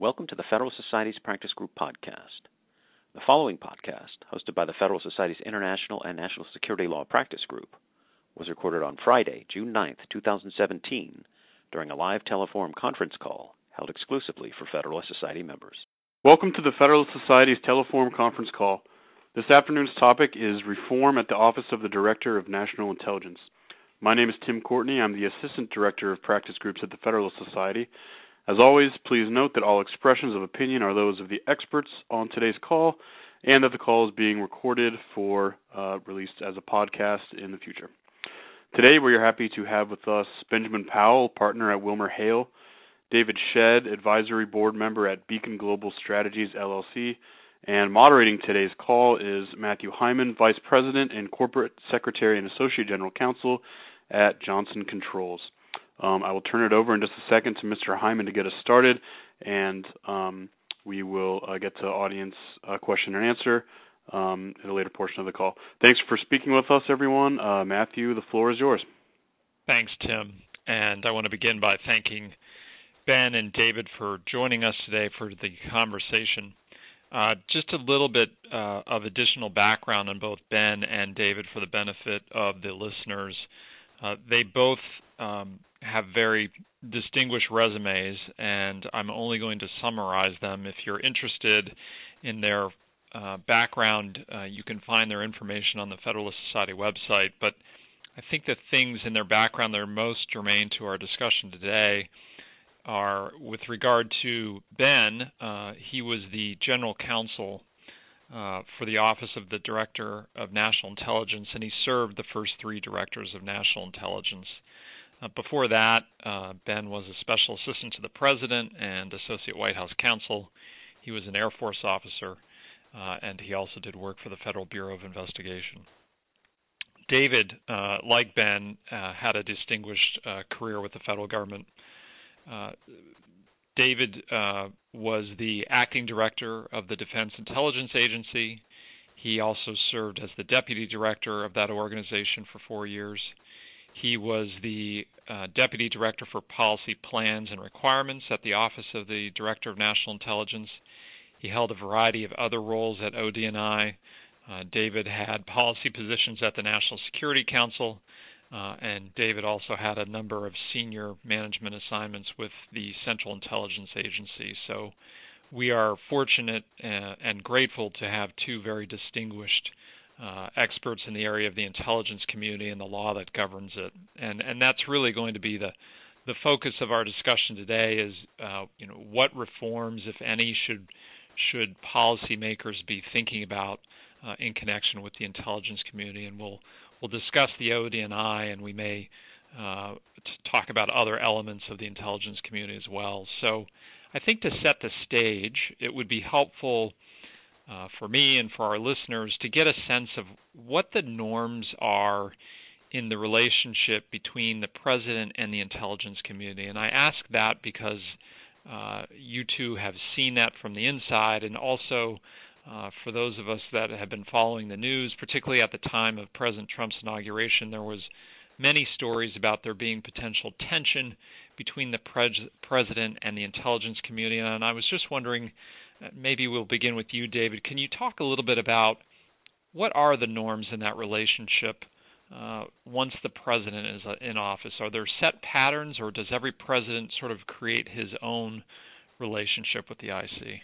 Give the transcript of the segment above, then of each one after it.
Welcome to the Federal Society's Practice Group podcast. The following podcast, hosted by the Federal Society's International and National Security Law Practice Group, was recorded on Friday, June 9, 2017, during a live teleforum conference call held exclusively for Federalist Society members. Welcome to the Federalist Society's teleforum conference call. This afternoon's topic is Reform at the Office of the Director of National Intelligence. My name is Tim Courtney. I'm the Assistant Director of Practice Groups at the Federalist Society. As always, please note that all expressions of opinion are those of the experts on today's call, and that the call is being recorded for released as a podcast in the future. Today, we are happy to have with us Benjamin Powell, partner at WilmerHale, David Shedd, advisory board member at Beacon Global Strategies, LLC, and moderating today's call is Matthew Hyman, Vice President and Corporate Secretary and Associate General Counsel at Johnson Controls. I will turn it over in just a second to Mr. Hyman to get us started, and we will get to audience question and answer in a later portion of the call. Thanks for speaking with us, everyone. Matthew, the floor is yours. Thanks, Tim. And I want to begin by thanking Ben and David for joining us today for the conversation. Just a little bit of additional background on both Ben and David for the benefit of the listeners. They both have very distinguished resumes, and I'm only going to summarize them. If you're interested in their background, you can find their information on the Federalist Society website, but I think the things in their background that are most germane to our discussion today are with regard to Ben. He was the General Counsel for the Office of the Director of National Intelligence, and he served the first three directors of National Intelligence. Before that, Ben was a Special Assistant to the President and Associate White House Counsel. He was an Air Force officer, and he also did work for the Federal Bureau of Investigation. David, like Ben, had a distinguished career with the federal government. David was the acting director of the Defense Intelligence Agency. He also served as the deputy director of that organization for 4 years. He was the deputy director for policy plans and requirements at the Office of the Director of National Intelligence. He held a variety of other roles at ODNI. David had policy positions at the National Security Council, and David also had a number of senior management assignments with the Central Intelligence Agency. So we are fortunate and grateful to have two very distinguished experts in the area of the intelligence community and the law that governs it. And that's really going to be the focus of our discussion today is, what reforms, if any, should policymakers be thinking about in connection with the intelligence community. And we'll discuss the ODNI, and we may talk about other elements of the intelligence community as well. So I think to set the stage, it would be helpful for me and for our listeners to get a sense of what the norms are in the relationship between the president and the intelligence community. And I ask that because you two have seen that from the inside, and also for those of us that have been following the news, particularly at the time of President Trump's inauguration, there was many stories about there being potential tension between the president and the intelligence community. And I was just wondering, maybe we'll begin with you, David. Can you talk a little bit about what are the norms in that relationship once the president is in office? Are there set patterns, or does every president sort of create his own relationship with the IC?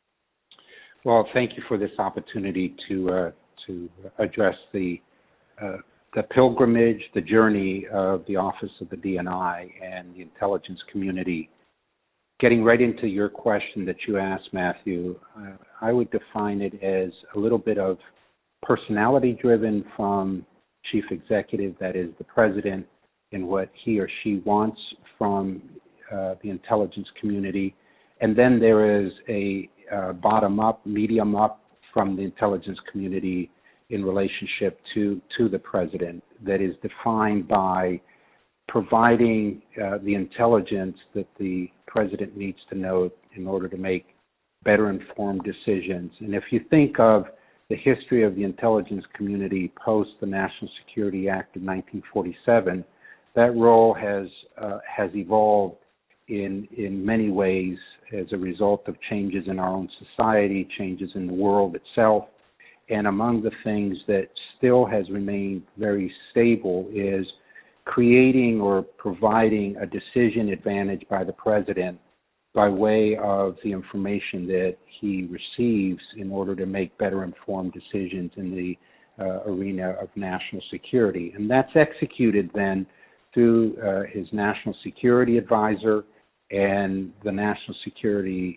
Well, thank you for this opportunity to address the pilgrimage, the journey of the Office of the DNI and the intelligence community. Getting right into your question that you asked, Matthew, I would define it as a little bit of personality-driven from chief executive, that is the president, and what he or she wants from the intelligence community. And then there is a bottom-up, medium-up from the intelligence community in relationship to the president that is defined by providing the intelligence that the president needs to know in order to make better informed decisions. And if you think of the history of the intelligence community post the National Security Act of 1947, that role has evolved in many ways as a result of changes in our own society, changes in the world itself. And among the things that still has remained very stable is creating or providing a decision advantage by the president by way of the information that he receives in order to make better informed decisions in the arena of national security. And that's executed then through his national security advisor and the national security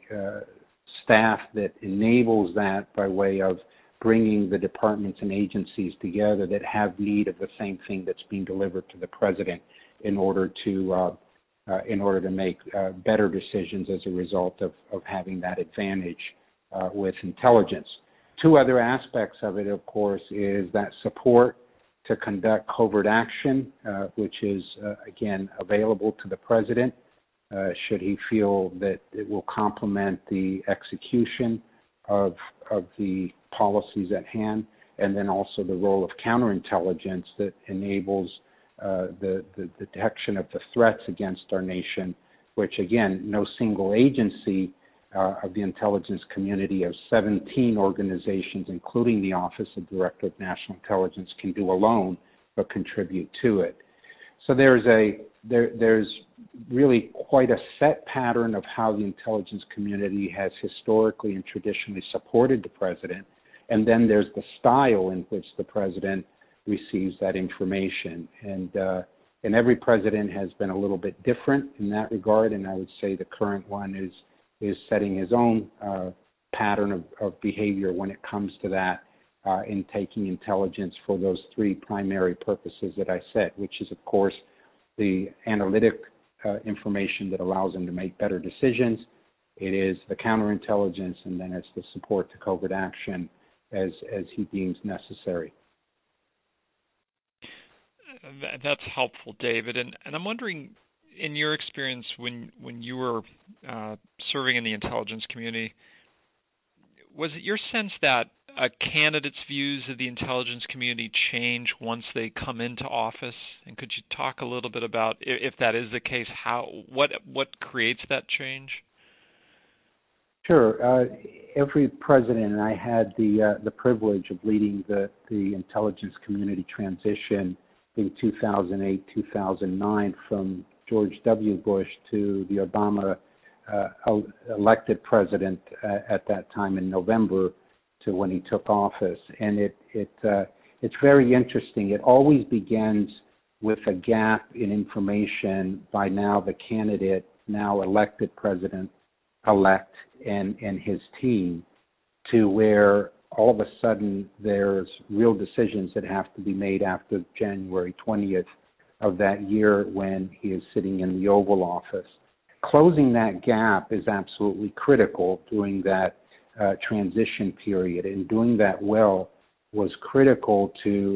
staff that enables that by way of bringing the departments and agencies together that have need of the same thing that's being delivered to the president in order to make better decisions as a result of having that advantage with intelligence. Two other aspects of it, of course, is that support to conduct covert action, which is, again, available to the president should he feel that it will complement the execution of the policies at hand, and then also the role of counterintelligence that enables the detection of the threats against our nation, which, again, no single agency of the intelligence community of 17 organizations, including the Office of Director of National Intelligence, can do alone, but contribute to it. So there's really quite a set pattern of how the intelligence community has historically and traditionally supported the president, and then there's the style in which the president receives that information. And every president has been a little bit different in that regard, and I would say the current one is setting his own pattern of behavior when it comes to that in taking intelligence for those three primary purposes that I said, which is, of course, the analytic information that allows him to make better decisions. It is the counterintelligence, and then it's the support to covert action as he deems necessary. That's helpful, David. And I'm wondering, in your experience when you were serving in the intelligence community, was it your sense that a candidate's views of the intelligence community change once they come into office? And could you talk a little bit about, if that is the case, what creates that change? Sure. Every president, and I had the privilege of leading the intelligence community transition in 2008, 2009 from George W. Bush to the Obama elected president at that time in November to when he took office. And it's very interesting. It always begins with a gap in information by now the candidate, now elected president-elect and his team, to where all of a sudden there's real decisions that have to be made after January 20th of that year when he is sitting in the Oval Office. Closing that gap is absolutely critical during that transition period, and doing that well was critical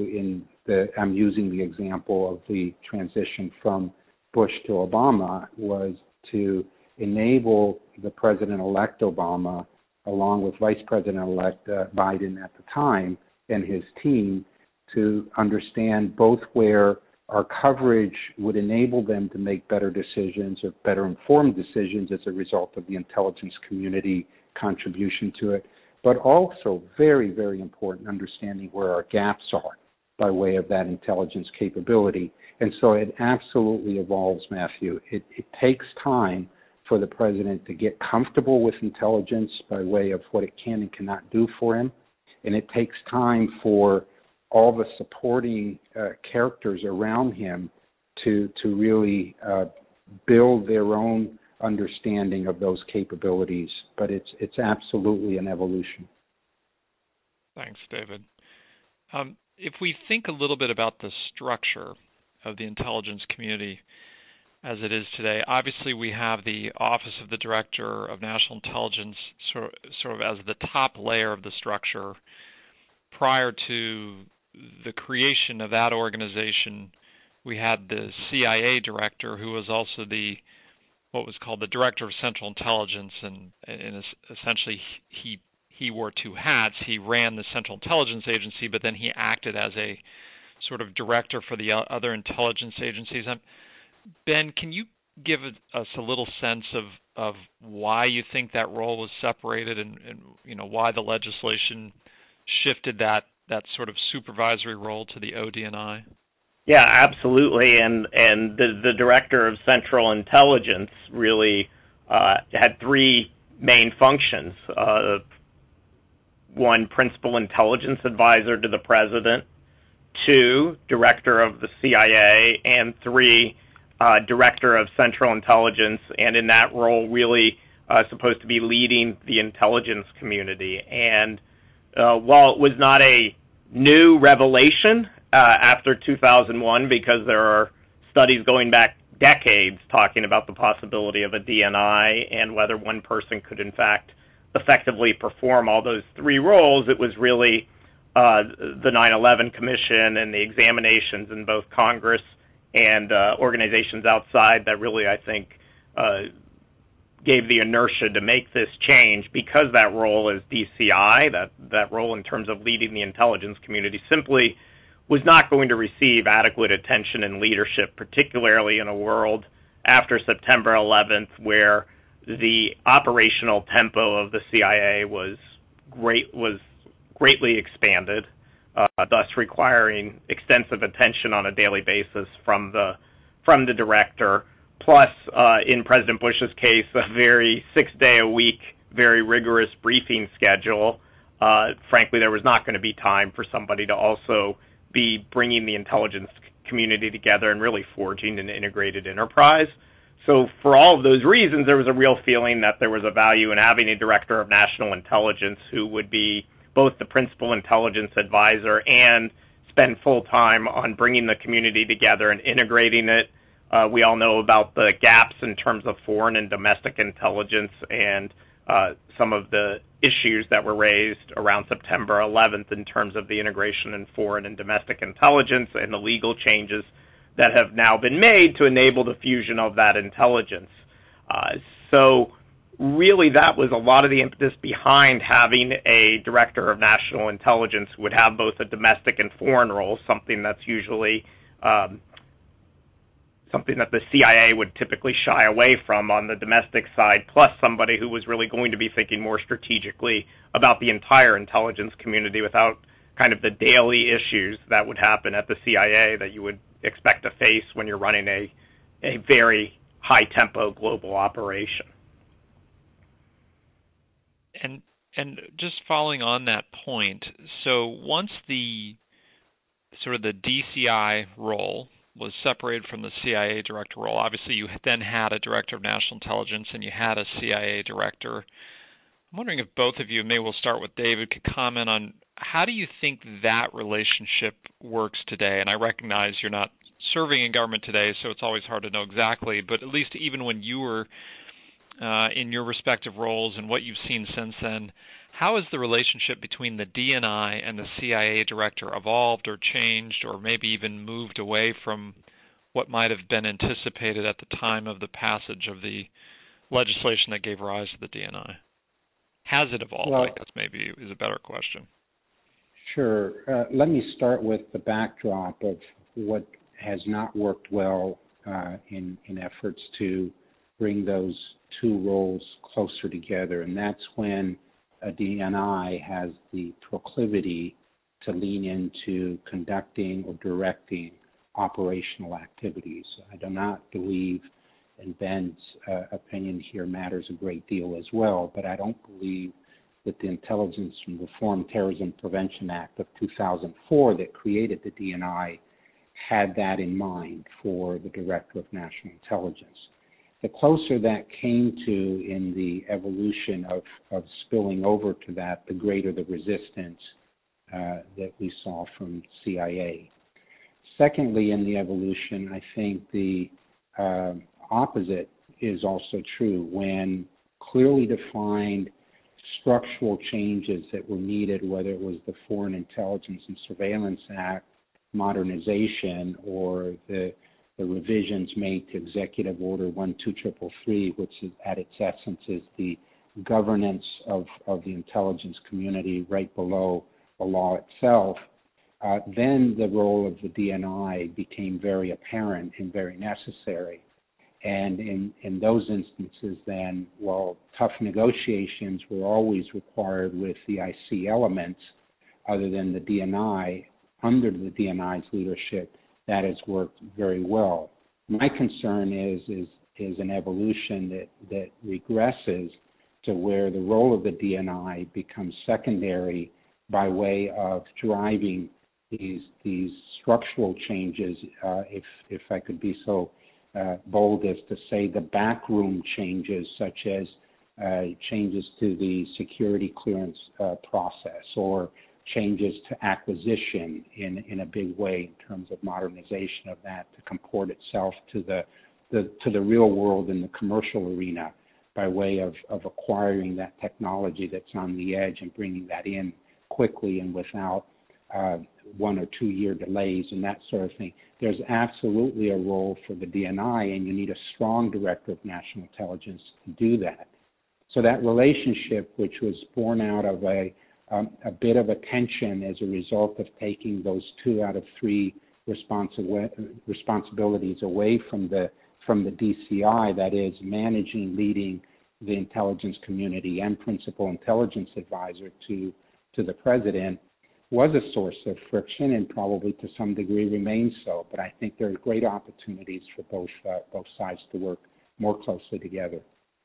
I'm using the example of the transition from Bush to Obama, was to enable the President-elect Obama, along with Vice President-elect Biden at the time and his team, to understand both where our coverage would enable them to make better decisions or better informed decisions as a result of the intelligence community contribution to it, but also very, very important understanding where our gaps are by way of that intelligence capability. And so it absolutely evolves, Matthew. It takes time for the president to get comfortable with intelligence by way of what it can and cannot do for him. And it takes time for all the supporting characters around him to really build their own understanding of those capabilities. But it's absolutely an evolution. Thanks, David. If we think a little bit about the structure of the intelligence community as it is today, obviously we have the Office of the Director of National Intelligence sort of as the top layer of the structure. Prior to the creation of that organization, we had the CIA director, who was also what was called the Director of Central Intelligence, and essentially he wore two hats. He ran the Central Intelligence Agency, but then he acted as a sort of director for the other intelligence agencies. Ben, can you give us a little sense of why you think that role was separated and why the legislation shifted that sort of supervisory role to the ODNI? Yeah, absolutely. And the Director of Central Intelligence really had three main functions. One, Principal Intelligence Advisor to the President. Two, Director of the CIA. And three, Director of Central Intelligence. And in that role, really supposed to be leading the intelligence community. And while it was not a new revelation after 2001, because there are studies going back decades talking about the possibility of a DNI and whether one person could in fact effectively perform all those three roles, it was really the 9/11 Commission and the examinations in both Congress and organizations outside that really, I think, gave the inertia to make this change, because that role as DCI, that role in terms of leading the intelligence community, simply was not going to receive adequate attention and leadership, particularly in a world after September 11th where the operational tempo of the CIA was greatly expanded, thus requiring extensive attention on a daily basis from the director. Plus, in President Bush's case, a very 6-day-a-week, very rigorous briefing schedule. Frankly, there was not going to be time for somebody to also be bringing the intelligence community together and really forging an integrated enterprise. So for all of those reasons, there was a real feeling that there was a value in having a Director of National Intelligence who would be both the Principal Intelligence Advisor and spend full time on bringing the community together and integrating it. We all know about the gaps in terms of foreign and domestic intelligence and some of the issues that were raised around September 11th in terms of the integration in foreign and domestic intelligence and the legal changes that have now been made to enable the fusion of that intelligence. So really that was a lot of the impetus behind having a Director of National Intelligence who would have both a domestic and foreign role, something that's usually something that the CIA would typically shy away from on the domestic side, plus somebody who was really going to be thinking more strategically about the entire intelligence community without kind of the daily issues that would happen at the CIA that you would expect to face when you're running a very high-tempo global operation. And just following on that point, so once the sort of the DCI role was separated from the CIA director role, obviously you then had a Director of National Intelligence and you had a CIA director. I'm wondering if both of you, maybe we'll start with David, could comment on how do you think that relationship works today? And I recognize you're not serving in government today, so it's always hard to know exactly, but at least even when you were in your respective roles and what you've seen since then, how has the relationship between the DNI and the CIA director evolved or changed or maybe even moved away from what might have been anticipated at the time of the passage of the legislation that gave rise to the DNI? Has it evolved, I guess maybe is a better question. Sure. Let me start with the backdrop of what has not worked well in efforts to bring those two roles closer together, and that's when a DNI has the proclivity to lean into conducting or directing operational activities. I do not believe, and Ben's opinion here matters a great deal as well, but I don't believe that the Intelligence and Reform Terrorism Prevention Act of 2004 that created the DNI had that in mind for the Director of National Intelligence. The closer that came to in the evolution of spilling over to that, the greater the resistance that we saw from CIA. Secondly, in the evolution, I think the opposite is also true. When clearly defined structural changes that were needed, whether it was the Foreign Intelligence and Surveillance Act modernization or the revisions made to Executive Order 12333, which is, at its essence is the governance of the intelligence community right below the law itself, then the role of the DNI became very apparent and very necessary. And in those instances, then, while tough negotiations were always required with the IC elements, other than the DNI, under the DNI's leadership, that has worked very well. My concern is an evolution that regresses to where the role of the DNI becomes secondary by way of driving these structural changes, if I could be so bold as to say the backroom changes, such as changes to the security clearance process, or changes to acquisition in a big way in terms of modernization of that to comport itself to the real world in the commercial arena by way of acquiring that technology that's on the edge and bringing that in quickly and without 1 or 2 year delays and that sort of thing. There's absolutely a role for the DNI, and you need a strong director of national intelligence to do that. So that relationship, which was born out of a bit of a tension as a result of taking those 2 out of 3 responsibilities away from the DCI, that is managing, leading the intelligence community and principal intelligence advisor to the president, was a source of friction and probably to some degree remains so. But I think there are great opportunities for both sides to work more closely together.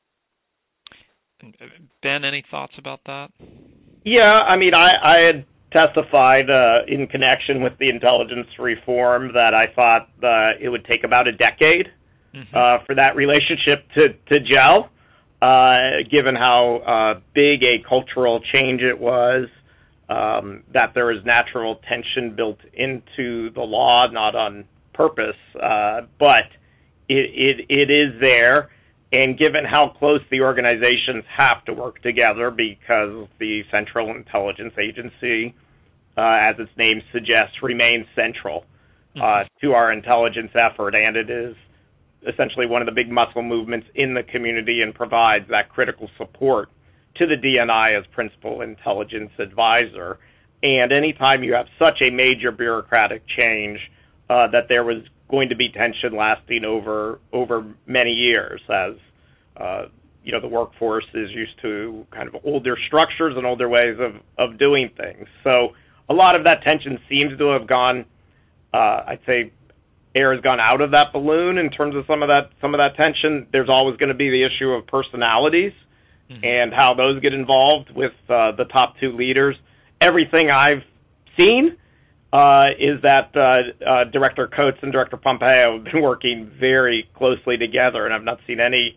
Ben, any thoughts about that? Yeah, I mean, I had testified in connection with the intelligence reform that I thought it would take about a decade for that relationship to gel, given how big a cultural change it was, that there was natural tension built into the law, not on purpose, but it is there. And given how close the organizations have to work together, because the Central Intelligence Agency, as its name suggests, remains central to our intelligence effort, and it is essentially one of the big muscle movements in the community and provides that critical support to the DNI as principal intelligence advisor. And anytime you have such a major bureaucratic change, that there was going to be tension lasting over many years, as the workforce is used to kind of older structures and older ways of doing things. So a lot of that tension seems to have gone. I'd say air has gone out of that balloon in terms of some of that tension. There's always going to be the issue of personalities and how those get involved with the top 2 leaders. Everything I've seen is that Director Coates and Director Pompeo have been working very closely together, and I've not seen any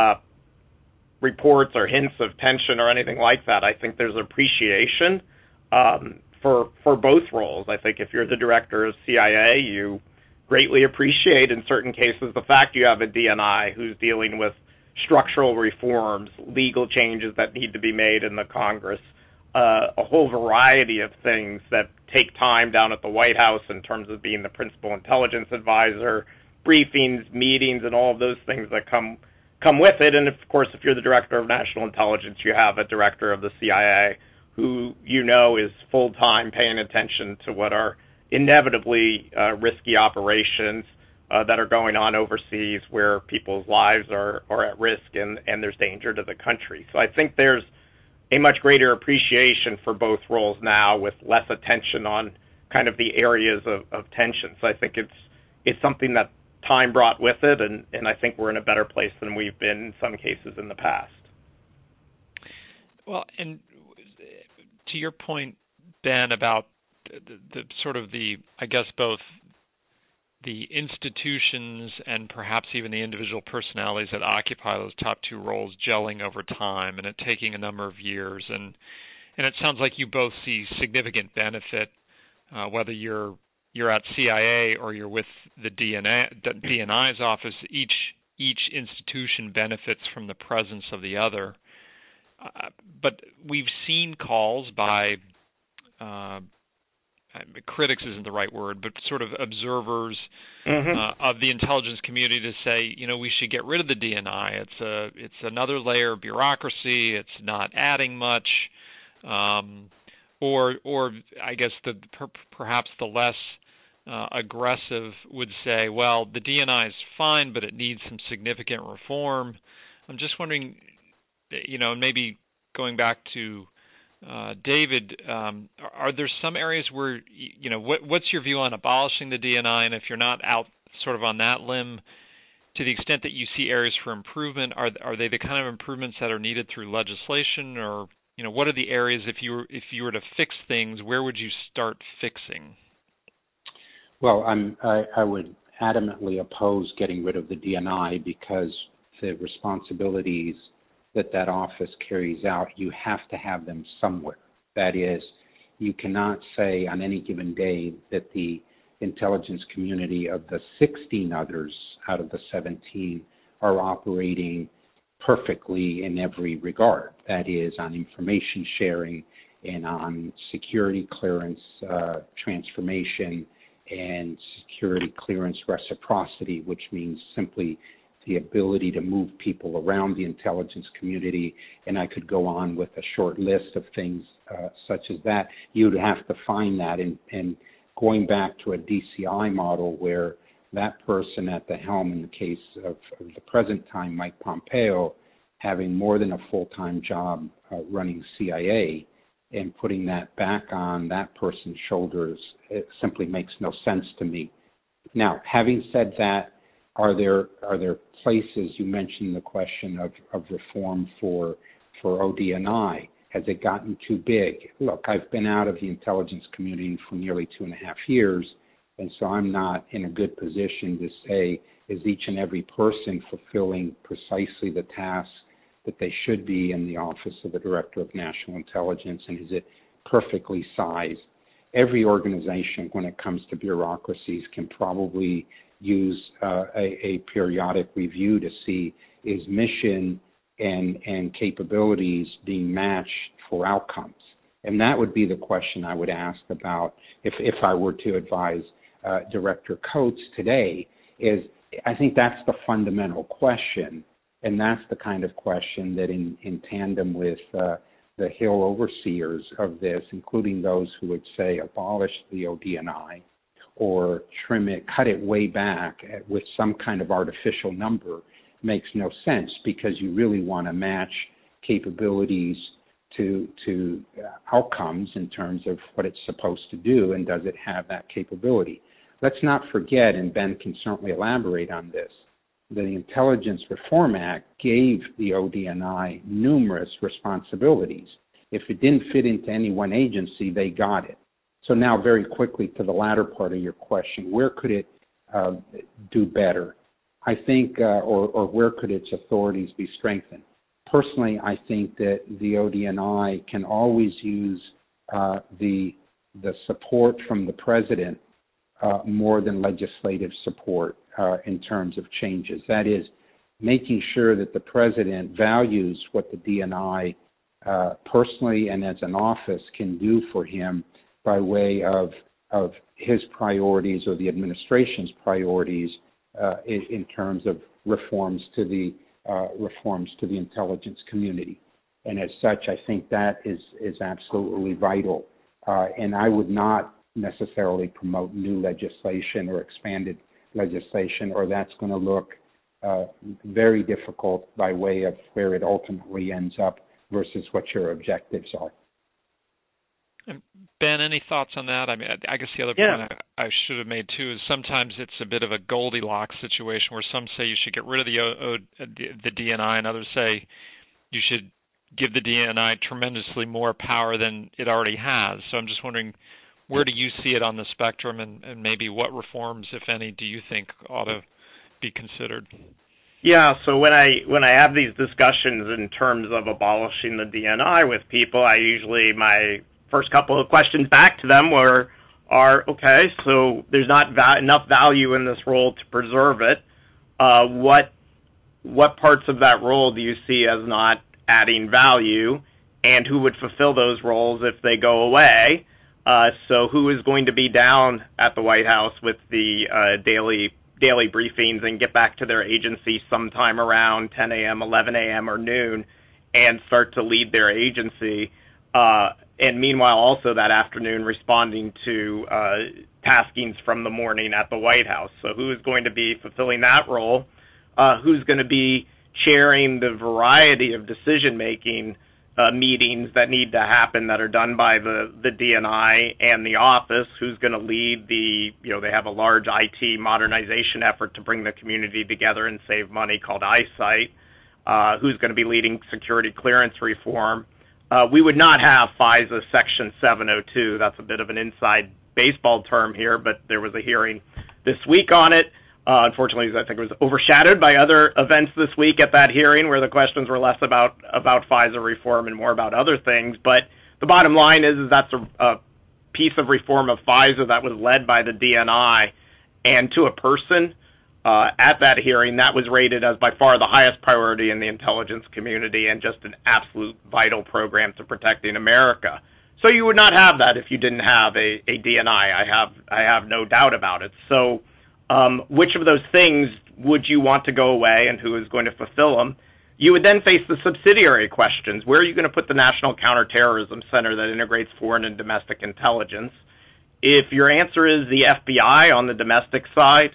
reports or hints of tension or anything like that. I think there's appreciation for both roles. I think if you're the director of CIA, you greatly appreciate in certain cases the fact you have a DNI who's dealing with structural reforms, legal changes that need to be made in the Congress, a whole variety of things that take time down at the White House in terms of being the principal intelligence advisor, briefings, meetings, and all of those things that come with it. And, of course, if you're the director of national intelligence, you have a director of the CIA who is full-time paying attention to what are inevitably risky operations that are going on overseas where people's lives are at risk and there's danger to the country. So I think there's a much greater appreciation for both roles now, with less attention on kind of the areas of tension. So I think it's something that time brought with it, and I think we're in a better place than we've been in some cases in the past. Well, and to your point, Ben, about the sort of I guess both the institutions and perhaps even the individual personalities that occupy those top 2 roles gelling over time and it taking a number of years. And it sounds like you both see significant benefit, whether you're at CIA or you're with the DNI's office. Each institution benefits from the presence of the other. But we've seen calls by critics isn't the right word, but sort of observers of the intelligence community to say, we should get rid of the DNI. It's another layer of bureaucracy. It's not adding much, or I guess perhaps the less aggressive would say, well, the DNI is fine, but it needs some significant reform. I'm just wondering, maybe going back to David, are there some areas where, what's your view on abolishing the DNI? And if you're not out sort of on that limb, to the extent that you see areas for improvement, are they the kind of improvements that are needed through legislation, or what are the areas, if you were to fix things, where would you start fixing? Well, I would adamantly oppose getting rid of the DNI because the responsibilities that office carries out, you have to have them somewhere. That is, you cannot say on any given day that the intelligence community of the 16 others out of the 17 are operating perfectly in every regard. That is, on information sharing and on security clearance transformation and security clearance reciprocity, which means simply the ability to move people around the intelligence community. And I could go on with a short list of things such as that. You'd have to find that. And going back to a DCI model where that person at the helm, in the case of the present time, Mike Pompeo, having more than a full-time job running CIA, and putting that back on that person's shoulders, it simply makes no sense to me. Now, having said that, are there places, you mentioned the question of reform for ODNI? Has it gotten too big? Look, I've been out of the intelligence community for nearly 2.5 years, and so I'm not in a good position to say, is each and every person fulfilling precisely the tasks that they should be in the Office of the Director of National Intelligence, and is it perfectly sized? Every organization, when it comes to bureaucracies, can probably use a periodic review to see, is mission and capabilities being matched for outcomes? And that would be the question I would ask about if I were to advise Director Coates today. Is I think that's the fundamental question, and that's the kind of question that in tandem with the Hill overseers of this, including those who would say abolish the ODNI or trim it, cut it way back with some kind of artificial number, makes no sense, because you really want to match capabilities to outcomes in terms of what it's supposed to do, and does it have that capability. Let's not forget, and Ben can certainly elaborate on this, the Intelligence Reform Act gave the ODNI numerous responsibilities. If it didn't fit into any one agency, they got it. So now, very quickly, to the latter part of your question, where could it do better? I think, or where could its authorities be strengthened? Personally, I think that the ODNI can always use the support from the president more than legislative support in terms of changes. That is, making sure that the president values what the DNI personally and as an office can do for him by way of his priorities or the administration's priorities in terms of reforms to the intelligence community. And as such, I think that is absolutely vital. And I would not necessarily promote new legislation or expanded legislation, or that's going to look very difficult by way of where it ultimately ends up versus what your objectives are. Ben, any thoughts on that? I mean, I guess the other point I should have made too is sometimes it's a bit of a Goldilocks situation where some say you should get rid of the DNI, and others say you should give the DNI tremendously more power than it already has. So I'm just wondering, where do you see it on the spectrum, and maybe what reforms, if any, do you think ought to be considered? Yeah, so when I have these discussions in terms of abolishing the DNI with people, my first couple of questions back to them are okay, so there's not enough value in this role to preserve it. What parts of that role do you see as not adding value, and who would fulfill those roles if they go away? So who is going to be down at the White House with the daily briefings and get back to their agency sometime around 10 a.m., 11 a.m., or noon and start to lead their agency? and meanwhile also that afternoon responding to taskings from the morning at the White House. So who is going to be fulfilling that role? Who's going to be chairing the variety of decision-making meetings that need to happen that are done by the DNI and the office? Who's going to lead they have a large IT modernization effort to bring the community together and save money called eyesight. Who's going to be leading security clearance reform? We would not have FISA Section 702. That's a bit of an inside baseball term here, but there was a hearing this week on it. Unfortunately, I think it was overshadowed by other events this week at that hearing where the questions were less about FISA reform and more about other things. But the bottom line is that's a piece of reform of FISA that was led by the DNI, and to a person at that hearing, that was rated as by far the highest priority in the intelligence community and just an absolute vital program to protecting America. So you would not have that if you didn't have a DNI. I have no doubt about it. So which of those things would you want to go away, and who is going to fulfill them? You would then face the subsidiary questions. Where are you going to put the National Counterterrorism Center that integrates foreign and domestic intelligence? If your answer is the FBI on the domestic side,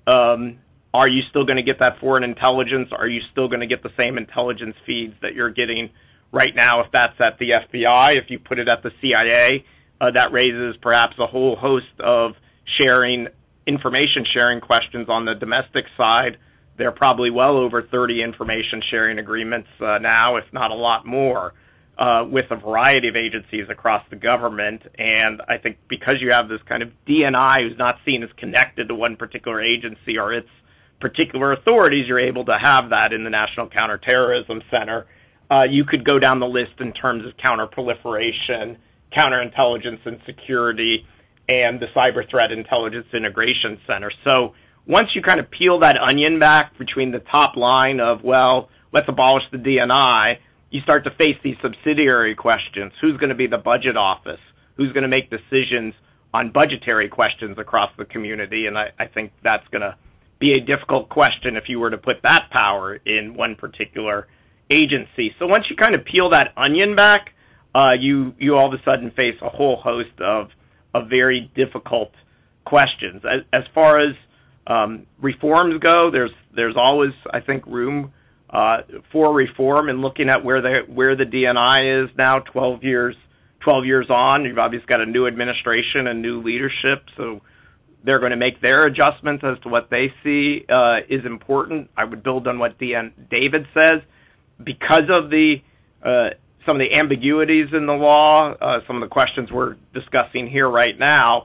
are you still going to get that foreign intelligence? Are you still going to get the same intelligence feeds that you're getting right now if that's at the FBI? If you put it at the CIA, that raises perhaps a whole host of information sharing questions on the domestic side. There are probably well over 30 information sharing agreements now, if not a lot more, with a variety of agencies across the government. And I think because you have this kind of DNI who's not seen as connected to one particular agency or its particular authorities, you're able to have that in the National Counterterrorism Center. You could go down the list in terms of counterproliferation, counterintelligence and security, and the Cyber Threat Intelligence Integration Center. So once you kind of peel that onion back between the top line of, well, let's abolish the DNI, you start to face these subsidiary questions. Who's going to be the budget office? Who's going to make decisions on budgetary questions across the community? And I think that's going to be a difficult question if you were to put that power in one particular agency. So once you kind of peel that onion back, you all of a sudden face a whole host of very difficult questions. As far as reforms go, there's always, I think, room for reform, and looking at where the DNI is now, 12 years on. You've obviously got a new administration and new leadership, so they're going to make their adjustments as to what they see is important. I would build on what David says. Because of some of the ambiguities in the law, some of the questions we're discussing here right now,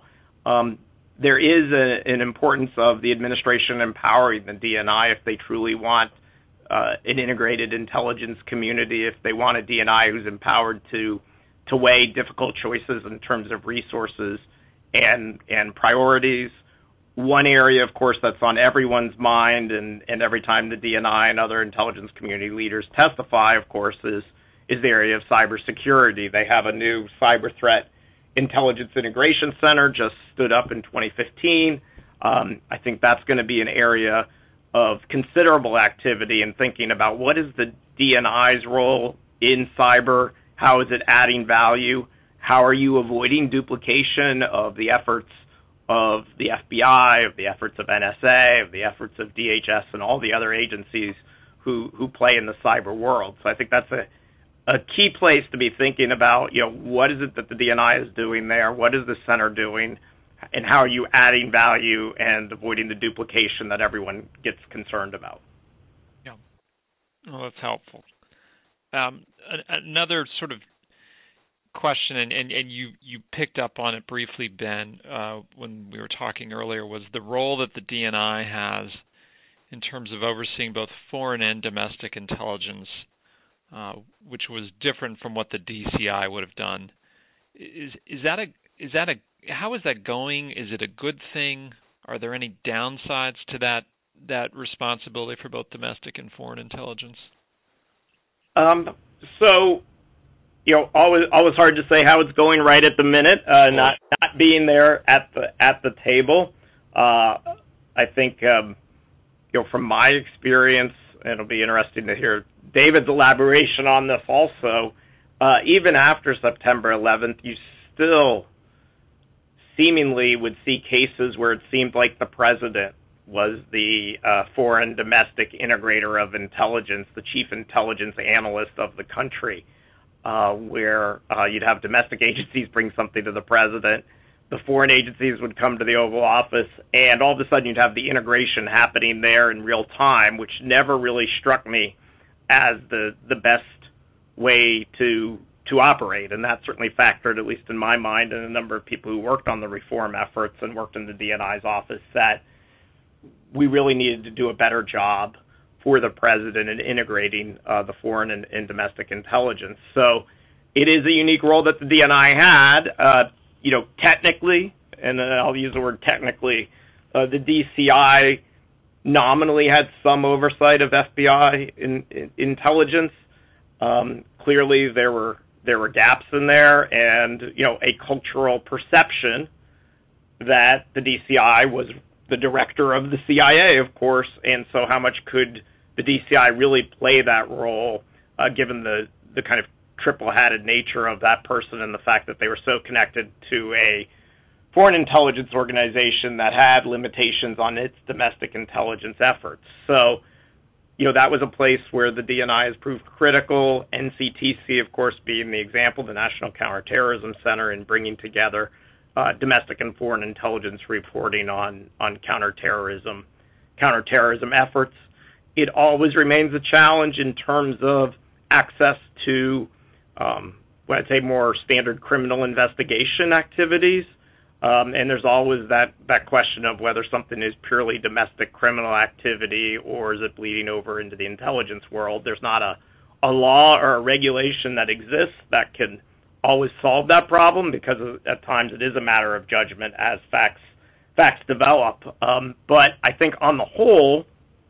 there is an importance of the administration empowering the DNI if they truly want an integrated intelligence community, if they want a DNI who's empowered to weigh difficult choices in terms of resources and priorities. One area, of course, that's on everyone's mind, and every time the DNI and other intelligence community leaders testify, of course, is the area of cybersecurity. They have a new Cyber Threat Intelligence Integration Center, just stood up in 2015. I think that's going to be an area of considerable activity in thinking about what is the DNI's role in cyber, how is it adding value, how are you avoiding duplication of the efforts of the FBI, of the efforts of NSA, of the efforts of DHS and all the other agencies who play in the cyber world. So I think that's a key place to be thinking about, what is it that the DNI is doing there, what is the center doing, and how are you adding value and avoiding the duplication that everyone gets concerned about. Yeah, well, that's helpful. Another sort of question, and you picked up on it briefly, Ben, when we were talking earlier, was the role that the DNI has in terms of overseeing both foreign and domestic intelligence, which was different from what the DCI would have done. How is that going? Is it a good thing? Are there any downsides to that responsibility for both domestic and foreign intelligence? So, always hard to say how it's going right at the minute. Not being there at the table. I think, from my experience, and it'll be interesting to hear David's elaboration on this also. even after September 11th, you still seemingly would see cases where it seemed like the president was the foreign domestic integrator of intelligence, the chief intelligence analyst of the country, where you'd have domestic agencies bring something to the president, the foreign agencies would come to the Oval Office, and all of a sudden you'd have the integration happening there in real time, which never really struck me as the best way to operate, and that certainly factored, at least in my mind, and a number of people who worked on the reform efforts and worked in the DNI's office, that we really needed to do a better job for the president in integrating the foreign and domestic intelligence. So it is a unique role that the DNI had. Technically, and I'll use the word technically, the DCI nominally had some oversight of FBI intelligence. Clearly, there were gaps in there, and a cultural perception that the DCI was the director of the CIA, of course, and so how much could the DCI really play that role, given the kind of triple-hatted nature of that person and the fact that they were so connected to a foreign intelligence organization that had limitations on its domestic intelligence efforts. So, that was a place where the DNI has proved critical. NCTC, of course, being the example, the National Counterterrorism Center, in bringing together domestic and foreign intelligence reporting on counterterrorism efforts. It always remains a challenge in terms of access to what I'd say more standard criminal investigation activities. And there's always that question of whether something is purely domestic criminal activity or is it bleeding over into the intelligence world. There's not a law or a regulation that exists that can always solve that problem, because at times it is a matter of judgment as facts develop. But I think on the whole,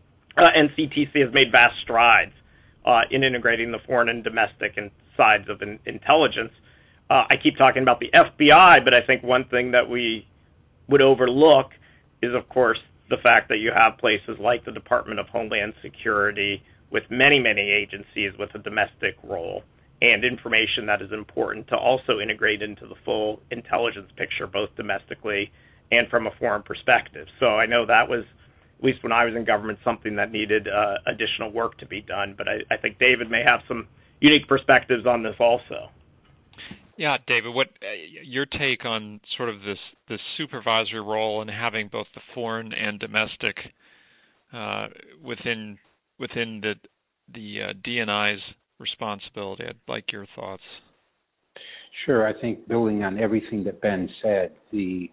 NCTC has made vast strides in integrating the foreign and domestic sides of intelligence. I keep talking about the FBI, but I think one thing that we would overlook is, of course, the fact that you have places like the Department of Homeland Security with many, many agencies with a domestic role and information that is important to also integrate into the full intelligence picture, both domestically and from a foreign perspective. So I know that was, at least when I was in government, something that needed additional work to be done. But I think David may have some unique perspectives on this also. Yeah, David, what your take on sort of this supervisory role and having both the foreign and domestic within the DNI's responsibility? I'd like your thoughts. Sure. I think building on everything that Ben said, the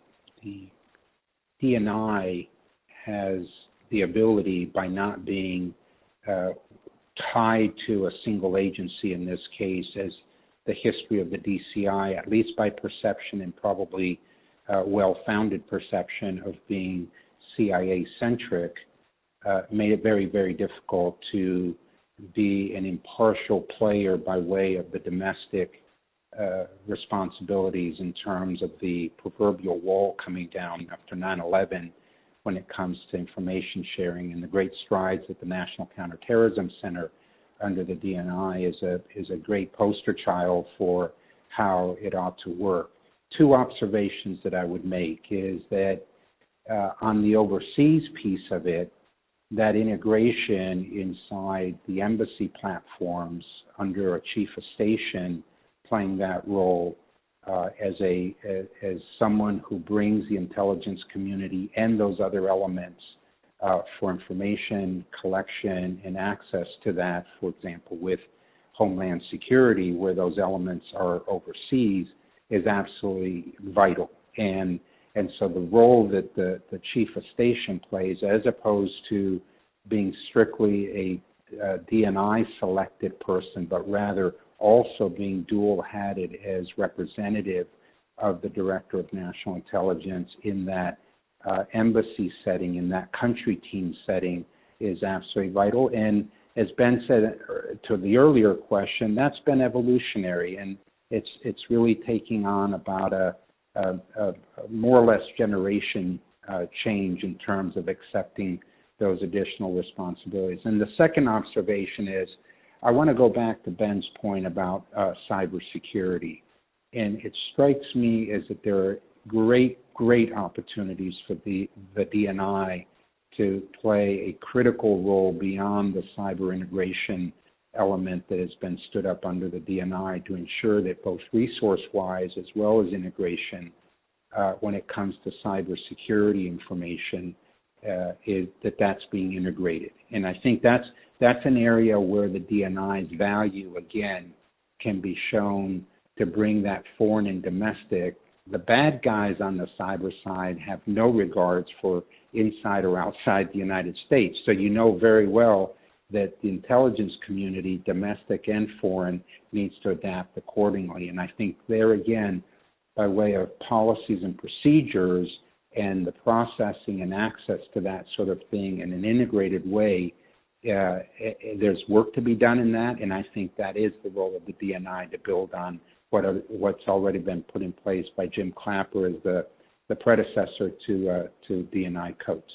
DNI has the ability, by not being tied to a single agency in this case, as the history of the DCI, at least by perception and probably well-founded perception of being CIA-centric, made it very, very difficult to be an impartial player by way of the domestic responsibilities in terms of the proverbial wall coming down after 9/11 when it comes to information sharing, and the great strides that the National Counterterrorism Center under the DNI is a great poster child for how it ought to work. Two observations that I would make is that on the overseas piece of it, that integration inside the embassy platforms under a chief of station playing that role as someone who brings the intelligence community and those other elements for information collection and access to that, for example, with Homeland Security, where those elements are overseas, is absolutely vital. And so the role that the chief of station plays, as opposed to being strictly a DNI selected person, but rather also being dual-hatted as representative of the Director of National Intelligence in that embassy setting, in that country team setting, is absolutely vital. And as Ben said to the earlier question, that's been evolutionary, and it's really taking on about a more or less generation change in terms of accepting those additional responsibilities. And the second observation is, I want to go back to Ben's point about cybersecurity. And it strikes me as that there are great opportunities for the DNI to play a critical role beyond the cyber integration element that has been stood up under the DNI to ensure that both resource-wise as well as integration, when it comes to cybersecurity information, that's being integrated. And I think that's an area where the DNI's value, again, can be shown to bring that foreign and domestic. The bad guys on the cyber side have no regards for inside or outside the United States. So you know very well that the intelligence community, domestic and foreign, needs to adapt accordingly. And I think there again, by way of policies and procedures and the processing and access to that sort of thing in an integrated way, there's work to be done in that. And I think that is the role of the DNI to build on what's already been put in place by Jim Clapper as the predecessor to DNI Coates.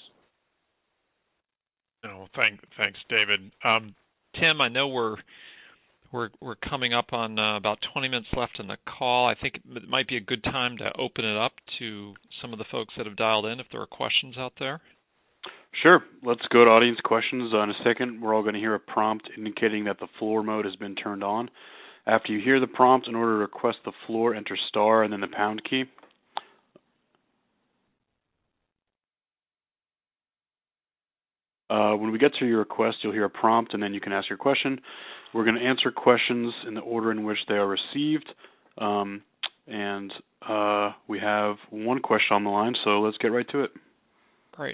Oh, thanks, David. Tim, I know we're coming up on about 20 minutes left in the call. I think it might be a good time to open it up to some of the folks that have dialed in if there are questions out there. Sure. Let's go to audience questions. In a second, we're all going to hear a prompt indicating that the floor mode has been turned on. After you hear the prompt, in order to request the floor, enter star and then the pound key. When we get to your request, you'll hear a prompt, and then you can ask your question. We're going to answer questions in the order in which they are received. We have one question on the line, so let's get right to it. Great.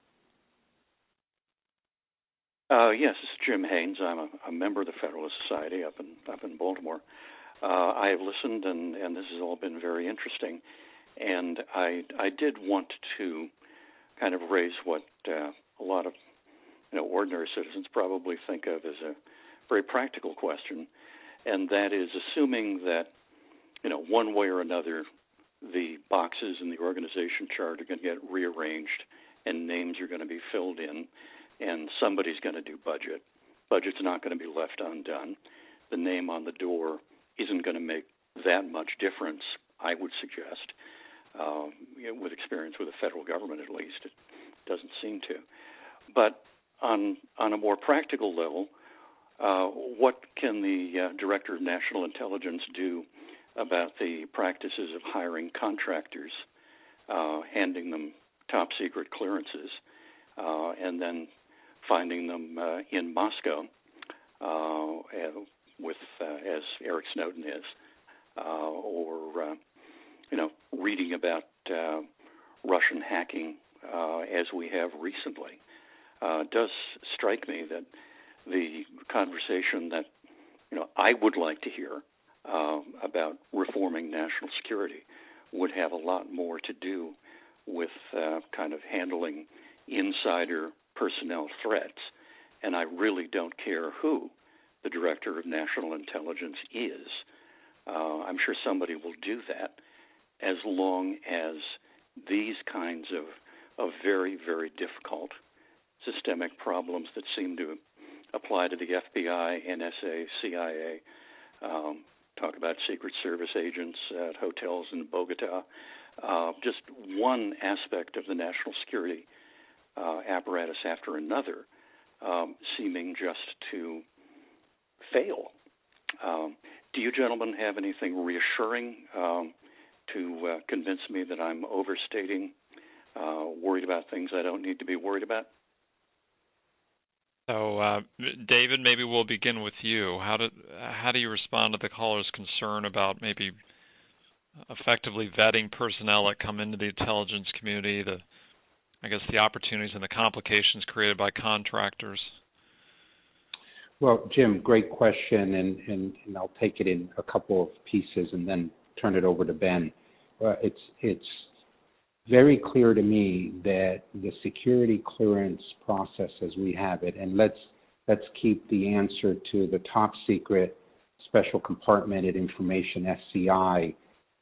Yes, this is Jim Haynes. I'm a member of the Federalist Society up in Baltimore. I have listened, and this has all been very interesting. And I did want to kind of raise what a lot of ordinary citizens probably think of as a very practical question, and that is assuming that one way or another the boxes in the organization chart are going to get rearranged and names are going to be filled in, and somebody's going to do budget. Budget's not going to be left undone. The name on the door isn't going to make that much difference, I would suggest. With experience with the federal government, at least, it doesn't seem to. But on a more practical level, what can the Director of National Intelligence do about the practices of hiring contractors, handing them top secret clearances, and then finding them in Moscow, as Eric Snowden is, or reading about Russian hacking as we have recently? Does strike me that the conversation that I would like to hear about reforming national security would have a lot more to do with kind of handling insider personnel threats. And I really don't care who the Director of National Intelligence is. I'm sure somebody will do that as long as these kinds of very, very difficult systemic problems that seem to apply to the FBI, NSA, CIA, talk about Secret Service agents at hotels in Bogota, just one aspect of the national security apparatus after another, seeming just to fail. Do you gentlemen have anything reassuring to convince me that I'm overstating, worried about things I don't need to be worried about? So, David, maybe we'll begin with you. How do you respond to the caller's concern about maybe effectively vetting personnel that come into the intelligence community, the opportunities and the complications created by contractors? Well, Jim, great question, and I'll take it in a couple of pieces and then turn it over to Ben. It's very clear to me that the security clearance process as we have it, and let's keep the answer to the top secret special compartmented information, SCI,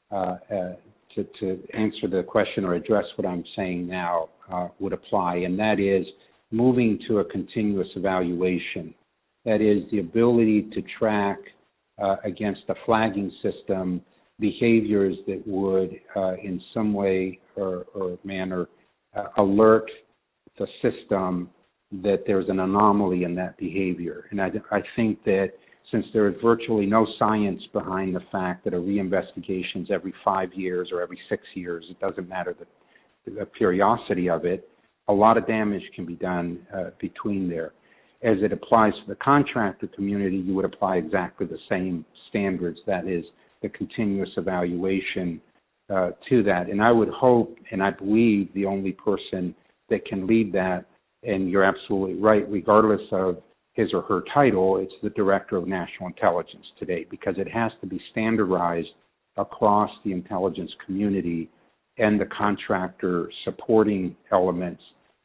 to answer the question or address what I'm saying now would apply, and that is moving to a continuous evaluation That is, the ability to track against a flagging system behaviors that would in some way or manner alert the system that there's an anomaly in that behavior. And I think that since there is virtually no science behind the fact that a reinvestigation is every 5 years or every 6 years, it doesn't matter the periodicity of it, a lot of damage can be done between there. As it applies to the contractor community, you would apply exactly the same standards, that is, the continuous evaluation to that. And I would hope, and I believe the only person that can lead that, and you're absolutely right, regardless of his or her title, it's the Director of National Intelligence today, because it has to be standardized across the intelligence community and the contractor supporting elements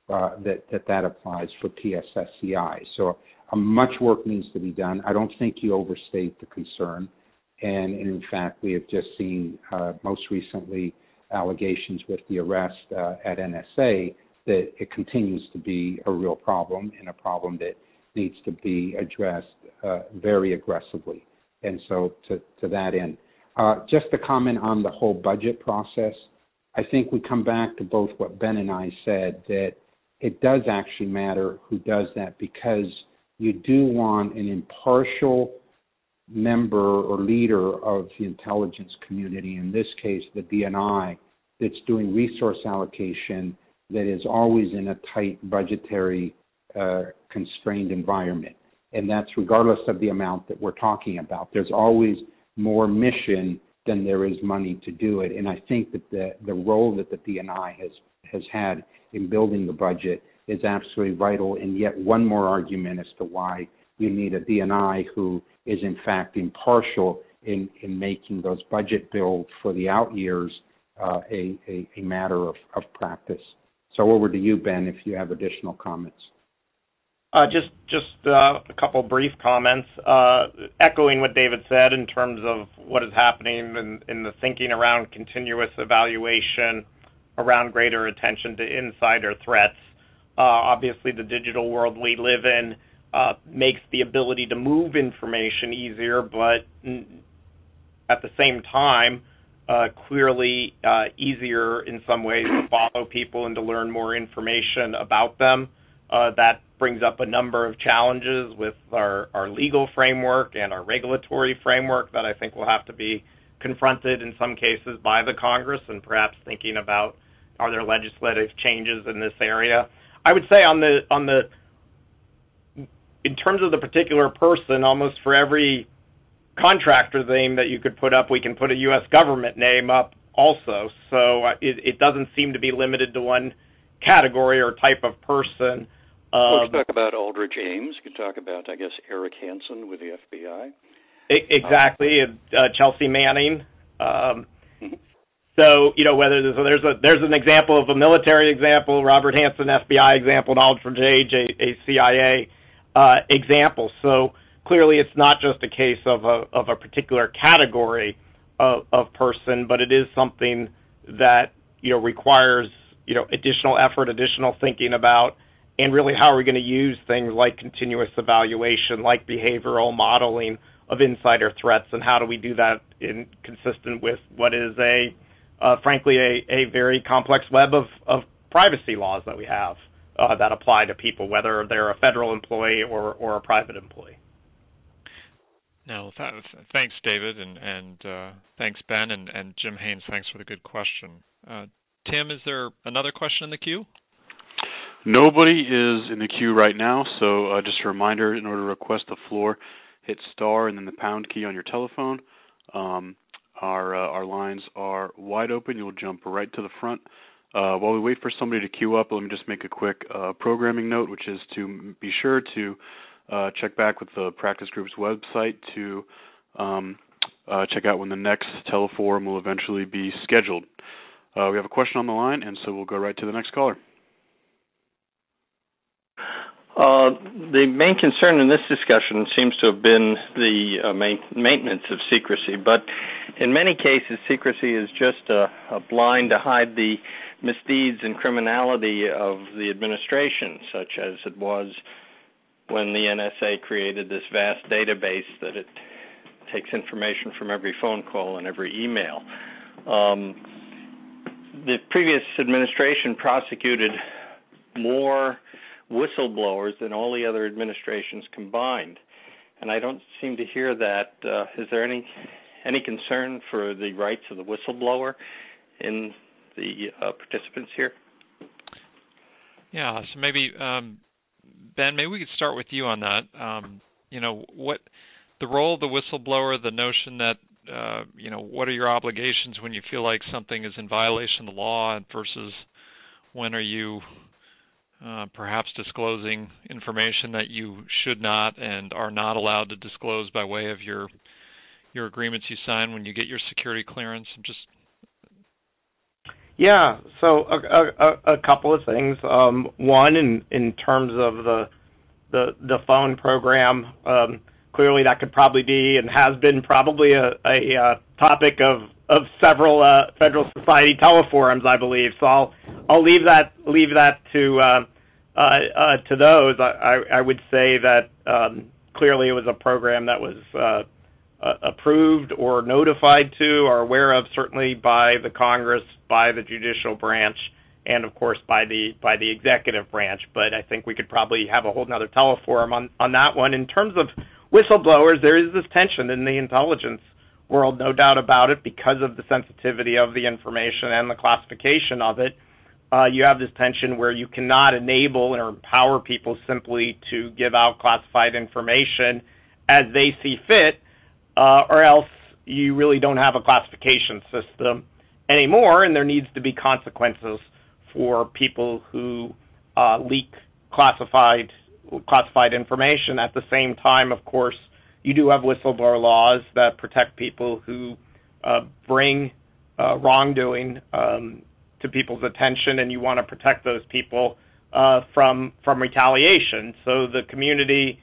that applies for PSSCI. So much work needs to be done. I don't think you overstate the concern. And in fact, we have just seen most recently allegations with the arrest at NSA that it continues to be a real problem, and a problem that needs to be addressed very aggressively. And so to that end, just to comment on the whole budget process, I think we come back to both what Ben and I said, that it does actually matter who does that, because you do want an impartial member or leader of the intelligence community, in this case the DNI, that's doing resource allocation that is always in a tight budgetary constrained environment. And that's regardless of the amount that we're talking about. There's always more mission than there is money to do it. And I think that the role that the DNI has had in building the budget is absolutely vital, and yet one more argument as to why you need a DNI who is in fact impartial in making those budget bills for the out years a matter of practice. So over to you, Ben, if you have additional comments. Just a couple brief comments, echoing what David said in terms of what is happening in the thinking around continuous evaluation, around greater attention to insider threats. Obviously, the digital world we live in makes the ability to move information easier, but at the same time, clearly easier in some ways to follow people and to learn more information about them. That brings up a number of challenges with our legal framework and our regulatory framework that I think will have to be confronted in some cases by the Congress, and perhaps thinking about, are there legislative changes in this area? I would say in terms of the particular person, almost for every contractor name that you could put up, we can put a U.S. government name up also. So it doesn't seem to be limited to one category or type of person. You can talk about Aldrich Ames. You can talk about, I guess, Eric Hansen with the FBI. Exactly, Chelsea Manning. So there's an example of a military example, Robert Hansen, FBI example, and Aldrich Ames, a CIA example. So clearly, it's not just a case of a particular category of person, but it is something that requires additional effort, additional thinking about, and really how are we going to use things like continuous evaluation, like behavioral modeling of insider threats, and how do we do that consistent with what is frankly a very complex web of privacy laws that we have that apply to people, whether they're a federal employee or a private employee. No, thanks, David, and thanks, Ben, and Jim Haynes, thanks for the good question. Tim, is there another question in the queue? Nobody is in the queue right now, so just a reminder, in order to request the floor, hit star and then the pound key on your telephone. Our lines are wide open. You'll jump right to the front. While we wait for somebody to queue up, let me just make a quick programming note, which is to be sure to check back with the practice group's website to check out when the next teleforum will eventually be scheduled. We have a question on the line, and so we'll go right to the next caller. The main concern in this discussion seems to have been the maintenance of secrecy, but in many cases, secrecy is just a blind to hide the misdeeds and criminality of the administration, such as it was when the NSA created this vast database that it takes information from every phone call and every email. The previous administration prosecuted more whistleblowers than all the other administrations combined, and I don't seem to hear that. Is there any concern for the rights of the whistleblower in the participants here? Yeah, so maybe, Ben, maybe we could start with you on that. What the role of the whistleblower, the notion that, what are your obligations when you feel like something is in violation of the law versus when are you perhaps disclosing information that you should not and are not allowed to disclose by way of your agreements you sign when you get your security clearance? Yeah, so a couple of things. One, in terms of the phone program, clearly that could probably be and has been probably a topic of several Federal Society teleforums, I believe. So I'll leave that to those. I would say that clearly it was a program that was approved or notified to or aware of, certainly by the Congress, by the judicial branch, and of course by the executive branch. But I think we could probably have a whole nother teleforum on that one. In terms of whistleblowers, there is this tension in the intelligence world, no doubt about it, because of the sensitivity of the information and the classification of it. You have this tension where you cannot enable or empower people simply to give out classified information as they see fit, or else you really don't have a classification system anymore, and there needs to be consequences for people who leak classified information. At the same time, of course, you do have whistleblower laws that protect people who bring wrongdoing to people's attention, and you want to protect those people from retaliation. So the community,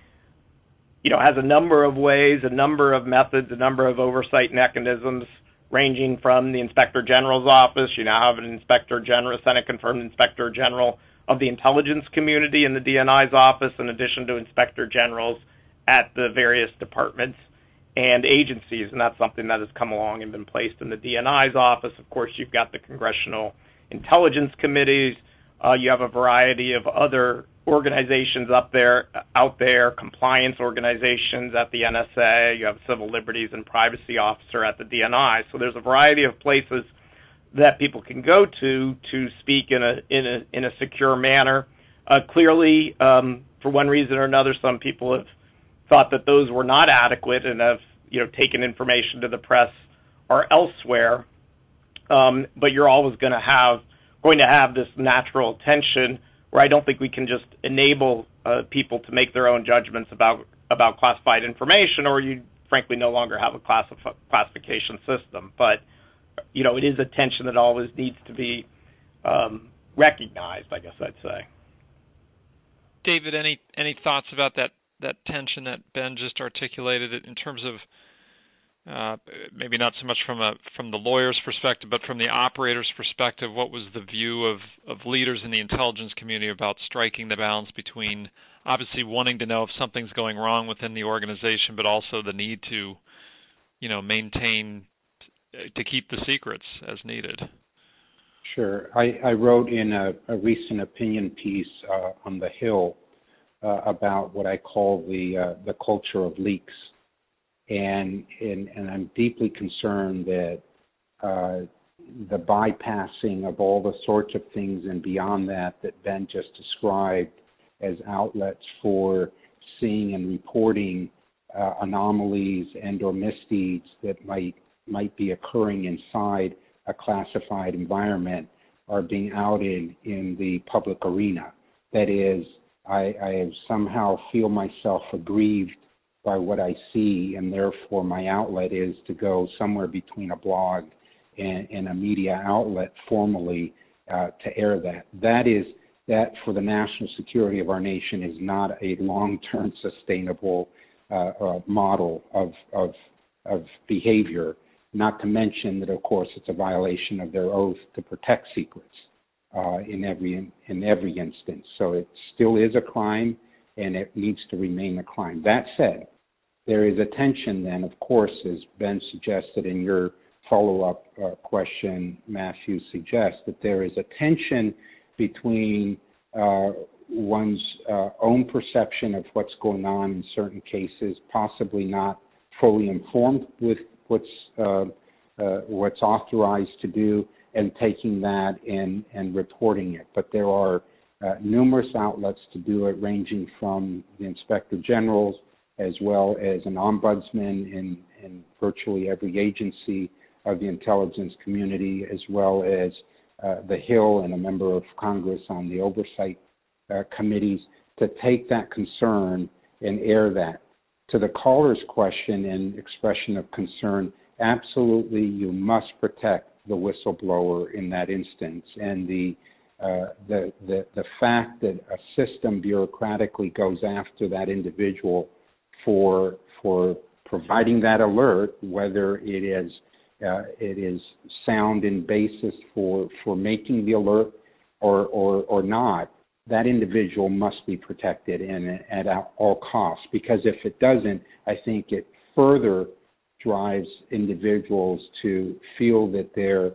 has a number of ways, a number of methods, a number of oversight mechanisms, ranging from the Inspector General's office. You now have an Inspector General, Senate-confirmed Inspector General of the intelligence community in the DNI's office, in addition to Inspector Generals at the various departments and agencies, and that's something that has come along and been placed in the DNI's office. Of course, you've got the Congressional Intelligence Committees. You have a variety of other organizations out there, compliance organizations at the NSA. You have Civil Liberties and Privacy Officer at the DNI. So there's a variety of places that people can go to speak in a secure manner. Clearly, for one reason or another, some people have thought that those were not adequate and have taken information to the press or elsewhere. But you're always going to have this natural tension where I don't think we can just enable people to make their own judgments about classified information, or you frankly no longer have a classification system. But it is a tension that always needs to be recognized, I guess I'd say. David, any thoughts about that tension that Ben just articulated in terms of maybe not so much from the lawyer's perspective, but from the operator's perspective? What was the view of leaders in the intelligence community about striking the balance between obviously wanting to know if something's going wrong within the organization, but also the need to, maintain, to keep the secrets as needed? Sure. I wrote in a recent opinion piece on the Hill about what I call the culture of leaks. And I'm deeply concerned that the bypassing of all the sorts of things and beyond that Ben just described as outlets for seeing and reporting anomalies and or misdeeds that might be occurring inside a classified environment are being outed in the public arena. That is, I somehow feel myself aggrieved by what I see, and therefore my outlet is to go somewhere between a blog and a media outlet formally to air that. That for the national security of our nation is not a long-term sustainable model of behavior, not to mention that, of course, it's a violation of their oath to protect secrets in every instance. So it still is a crime. and it needs to remain a climb. That said, there is a tension then, of course, as Ben suggested in your follow-up question, Matthew suggests, that there is a tension between one's own perception of what's going on in certain cases, possibly not fully informed with what's authorized to do, and taking that and reporting it. But there are numerous outlets to do it, ranging from the Inspector Generals as well as an ombudsman in virtually every agency of the intelligence community, as well as the Hill and a member of Congress on the oversight committees, to take that concern and air that. To the caller's question and expression of concern, absolutely you must protect the whistleblower in that instance. And the fact that a system bureaucratically goes after that individual for providing that alert, whether it is sound in basis for making the alert or not, that individual must be protected and at all costs. Because if it doesn't, I think it further drives individuals to feel that their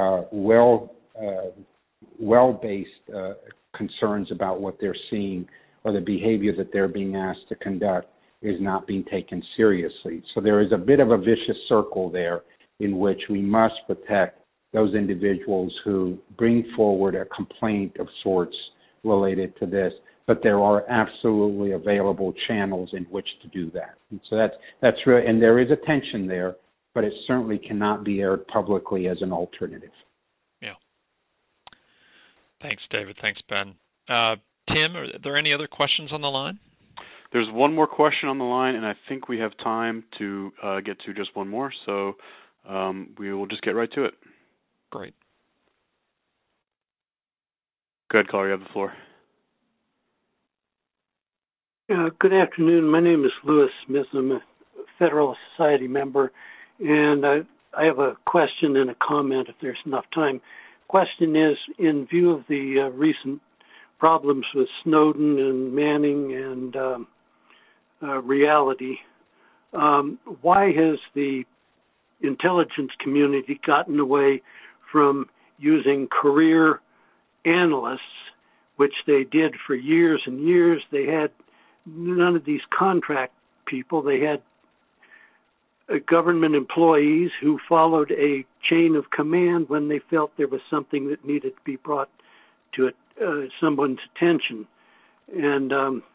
well-based concerns about what they're seeing or the behavior that they're being asked to conduct is not being taken seriously. So there is a bit of a vicious circle there in which we must protect those individuals who bring forward a complaint of sorts related to this, but there are absolutely available channels in which to do that. And so that's really, and there is a tension there, but it certainly cannot be aired publicly as an alternative. Yeah. Thanks, David. Thanks, Ben. Tim, are there any other questions on the line? There's one more question on the line, and I think we have time to get to just one more, so we will just get right to it. Great. Go ahead, caller. You have the floor. Good afternoon. My name is Lewis Smith. I'm a Federal Society member, and I have a question and a comment if there's enough time. Question is, in view of the recent problems with Snowden and Manning and Reality, why has the intelligence community gotten away from using career analysts, which they did for years and years? They had none of these contract people. They had government employees who followed a chain of command when they felt there was something that needed to be brought to someone's attention. And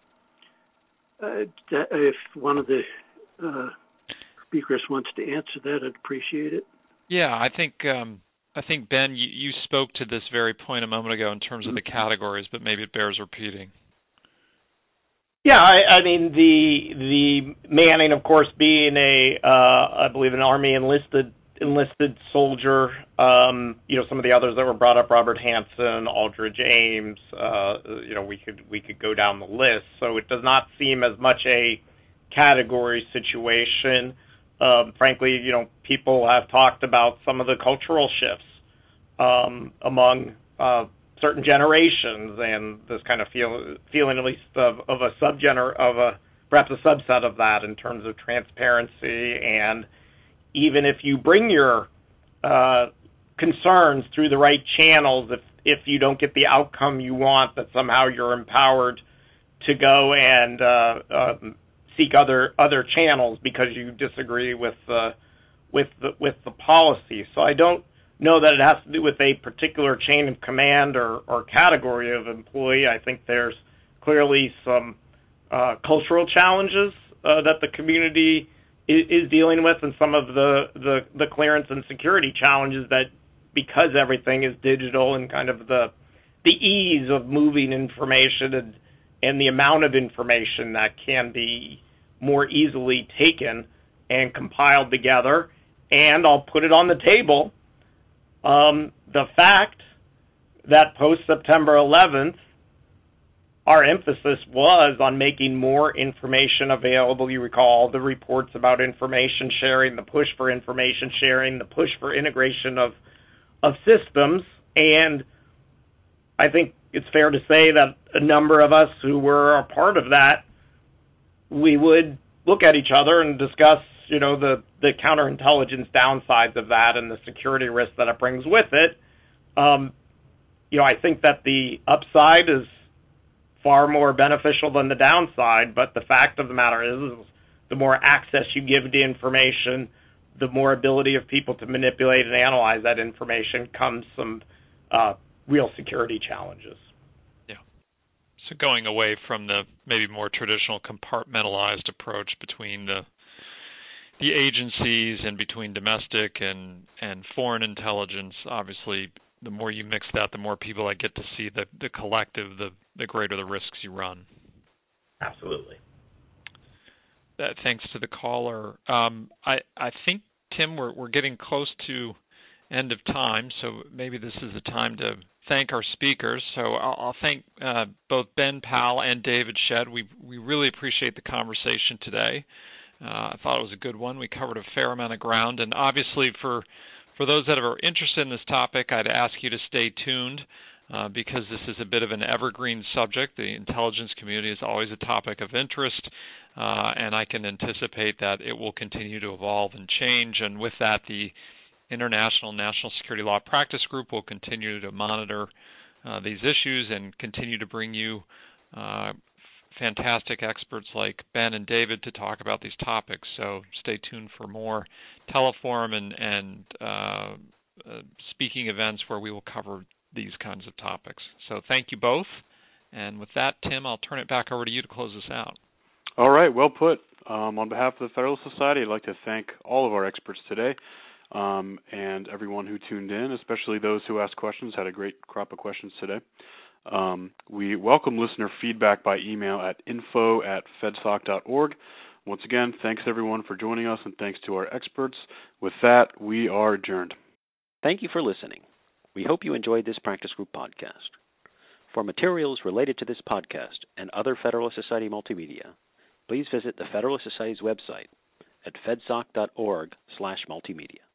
if one of the speakers wants to answer that, I'd appreciate it. Yeah, I think Ben, you spoke to this very point a moment ago in terms of the categories, but maybe it bears repeating. Yeah, I mean the Manning, of course, being I believe an Army enlisted soldier. Some of the others that were brought up, Robert Hansen, Aldridge Ames. We could go down the list. So it does not seem as much a category situation. Frankly, people have talked about some of the cultural shifts among certain generations, and this kind of feeling at least of perhaps a subset of that in terms of transparency. And even if you bring your concerns through the right channels, if you don't get the outcome you want, that somehow you're empowered to go and seek other channels because you disagree with the policy. So I don't know that it has to do with a particular chain of command or category of employee. I think there's clearly some cultural challenges that the community is dealing with, and some of the clearance and security challenges that, because everything is digital and kind of the ease of moving information and the amount of information that can be more easily taken and compiled together. And I'll put it on the table, the fact that post-September 11th, our emphasis was on making more information available. You recall the reports about information sharing, the push for information sharing, the push for integration of systems. And I think it's fair to say that a number of us who were a part of that, we would look at each other and discuss, the counterintelligence downsides of that and the security risk that it brings with it. I think that the upside is far more beneficial than the downside, but the fact of the matter is the more access you give to information, the more ability of people to manipulate and analyze that information comes some real security challenges. Yeah. So going away from the maybe more traditional compartmentalized approach between the agencies and between domestic and foreign intelligence, obviously, the more you mix that, the more people that get to see the collective, the greater the risks you run. Absolutely. Thanks to the caller. I think, Tim, we're getting close to end of time, so maybe this is the time to thank our speakers. So I'll thank both Ben Powell and David Shedd. We really appreciate the conversation today. I thought it was a good one. We covered a fair amount of ground, and obviously for those that are interested in this topic, I'd ask you to stay tuned because this is a bit of an evergreen subject. The intelligence community is always a topic of interest, and I can anticipate that it will continue to evolve and change. And with that, the International National Security Law Practice Group will continue to monitor these issues and continue to bring you fantastic experts like Ben and David to talk about these topics. So stay tuned for more teleforum and speaking events where we will cover these kinds of topics. So thank you both. And with that, Tim, I'll turn it back over to you to close us out. All right, well put. On behalf of the Federalist Society, I'd like to thank all of our experts today and everyone who tuned in, especially those who asked questions. Had a great crop of questions today. We welcome listener feedback by email at info@fedsoc.org. Once again, thanks everyone for joining us, and thanks to our experts. With that, we are adjourned. Thank you for listening. We hope you enjoyed this Practice Group podcast. For materials related to this podcast and other Federalist Society multimedia, please visit the Federalist Society's website at fedsoc.org/multimedia.